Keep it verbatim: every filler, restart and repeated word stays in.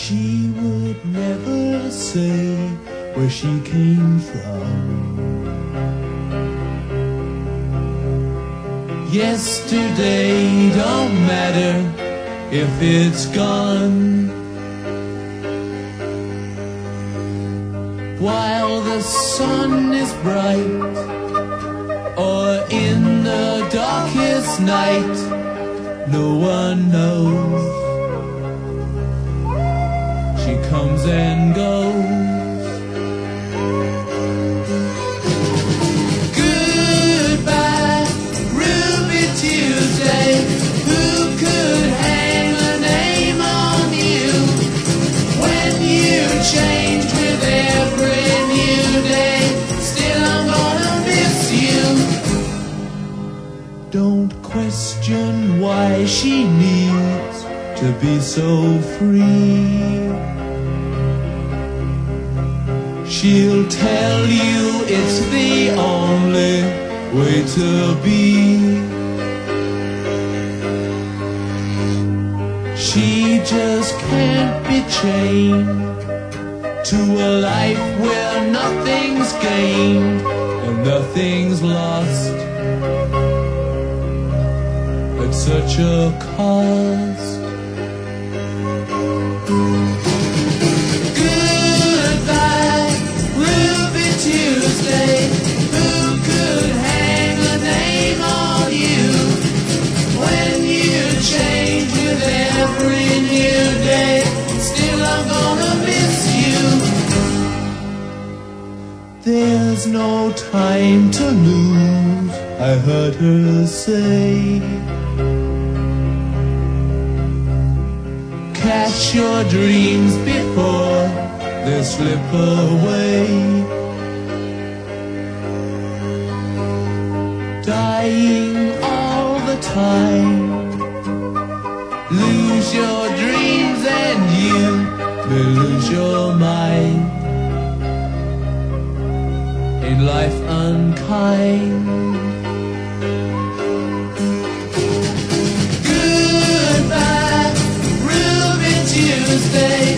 She would never say where she came from. Yesterday don't matter if it's gone. While the sun is bright, or in the darkest night, no one knows. She comes and goes. Goodbye, Ruby Tuesday. Who could hang a name on you when you change with every new day? Still I'm gonna miss you. Don't question why she needs to be so free. She'll tell you it's the only way to be. She just can't be chained to a life where nothing's gained and nothing's lost at such a cost. There's no time to lose, I heard her say. Catch your dreams before they slip away. Dying all the time, lose your dreams and you may lose your mind. Ain't life unkind? Goodbye, Ruby Tuesday.